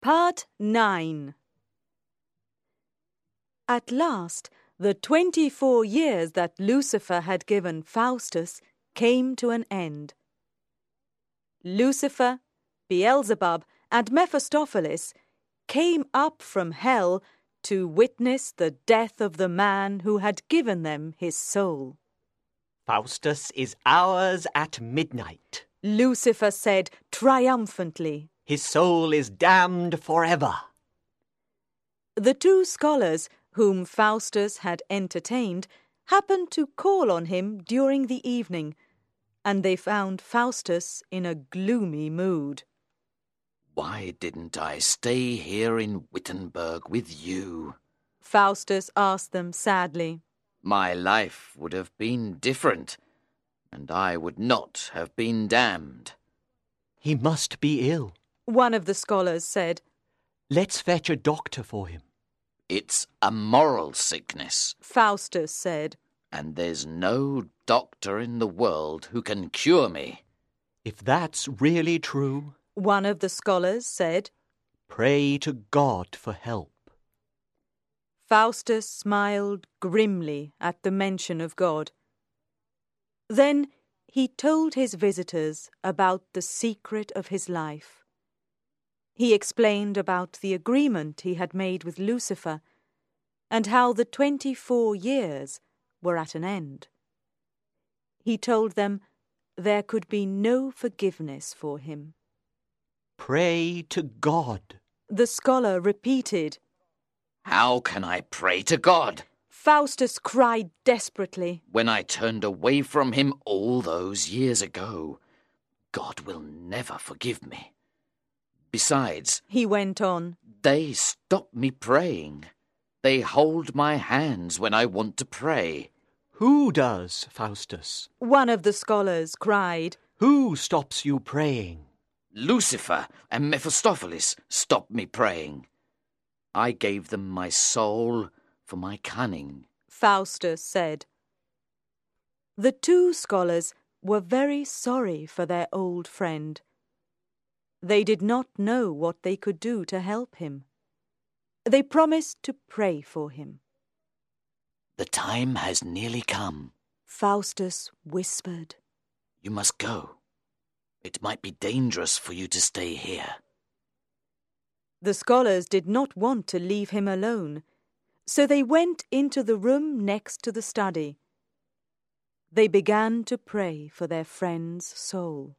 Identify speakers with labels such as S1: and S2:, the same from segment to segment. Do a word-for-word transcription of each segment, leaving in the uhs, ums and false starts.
S1: Part nine. At last, the twenty-four years that Lucifer had given Faustus came to an end. Lucifer, Beelzebub, and Mephistopheles came up from hell to witness the death of the man who had given them his soul.
S2: Faustus is ours at midnight,
S1: Lucifer said triumphantly.
S2: His soul is damned forever.
S1: The two scholars whom Faustus had entertained happened to call on him during the evening, and they found Faustus in a gloomy mood.
S3: "Why didn't I stay here in Wittenberg with you?"
S1: Faustus asked them sadly.
S3: "My life would have been different, and I would not have been damned."
S2: He must be ill,
S1: one of the scholars said.
S2: Let's fetch a doctor for him.
S3: "It's a moral sickness,"
S1: Faustus said.
S3: "and there's no doctor in the world who can cure me."
S2: If that's really true,
S1: one of the scholars said,
S2: pray to God for help.
S1: Faustus smiled grimly at the mention of God. Then he told his visitors about the secret of his life. He explained about the agreement he had made with Lucifer and how the twenty-four years were at an end. He told them there could be no forgiveness for him.
S2: Pray to God,
S1: the scholar repeated.
S3: "How can I pray to God?"
S1: Faustus cried desperately.
S3: "When I turned away from him all those years ago, God will never forgive me. Besides,"
S1: he went on,
S3: "they stop me praying. They hold my hands when I want to pray."
S2: Who does, Faustus?
S1: One of the scholars cried.
S2: Who stops you praying?
S3: Lucifer and Mephistopheles stop me praying. I gave them my soul for my cunning,
S1: Faustus said. The two scholars were very sorry for their old friend. They did not know what they could do to help him. They promised to pray for him.
S3: "The time has nearly come,"
S1: Faustus whispered.
S3: "You must go. It might be dangerous for you to stay here."
S1: The scholars did not want to leave him alone, so they went into the room next to the study. They began to pray for their friend's soul.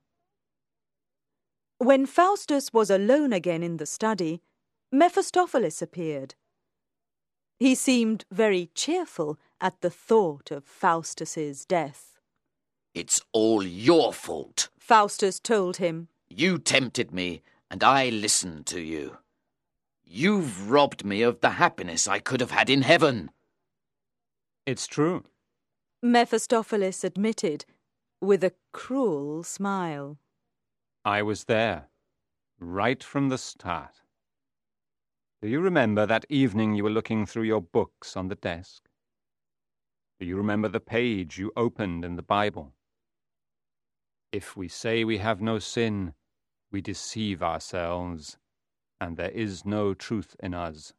S1: When Faustus was alone again in the study, Mephistopheles appeared. He seemed very cheerful at the thought of Faustus's death.
S3: "It's all your fault,"
S1: Faustus told him.
S3: "You tempted me, and I listened to you. You've robbed me of the happiness I could have had in heaven."
S4: It's true,
S1: Mephistopheles admitted, with a cruel smile.
S4: I was there, right from the start. Do you remember that evening you were looking through your books on the desk? Do you remember the page you opened in the Bible? If we say we have no sin, we deceive ourselves, and there is no truth in us.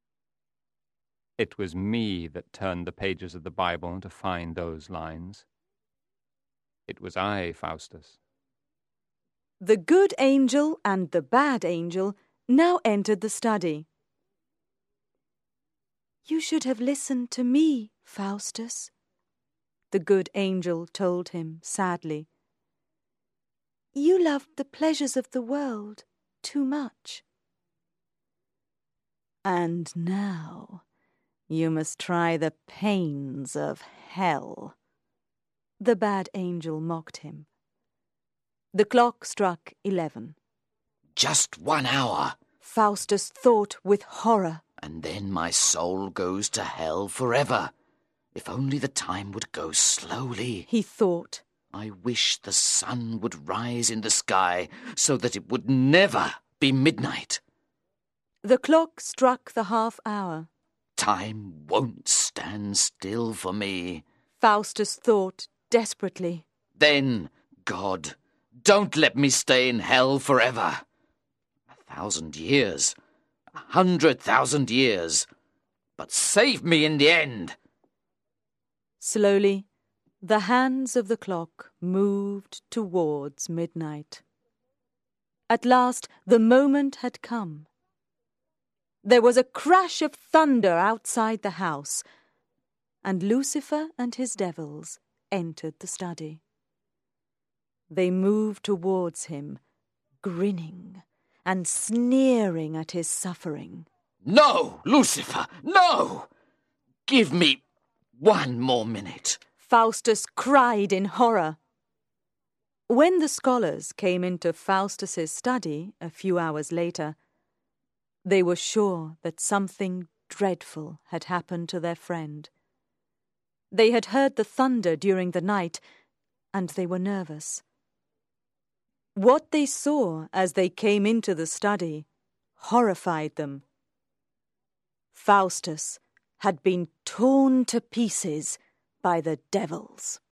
S4: It was me that turned the pages of the Bible to find those lines. It was I, Faustus.
S1: The good angel and the bad angel now entered the study. You should have listened to me, Faustus, the good angel told him sadly. You loved the pleasures of the world too much. And now you must try the pains of hell, the bad angel mocked him. The clock struck eleven.
S3: "Just one hour,"
S1: Faustus thought with horror.
S3: "and then my soul goes to hell forever. If only the time would go slowly,"
S1: he thought.
S3: "I wish the sun would rise in the sky so that it would never be midnight."
S1: The clock struck the half hour.
S3: "Time won't stand still for me,"
S1: Faustus thought desperately.
S3: "Then, God, don't let me stay in hell forever. A thousand years, a hundred thousand years, but save me in the end.
S1: Slowly, the hands of the clock moved towards midnight. At last, the moment had come. There was a crash of thunder outside the house, and Lucifer and his devils entered the study. They moved towards him, grinning and sneering at his suffering.
S3: No, Lucifer, no! Give me one more minute.
S1: Faustus cried in horror. When the scholars came into Faustus's study a few hours later, they were sure that something dreadful had happened to their friend. They had heard the thunder during the night, and they were nervous. What they saw as they came into the study horrified them. Faustus had been torn to pieces by the devils.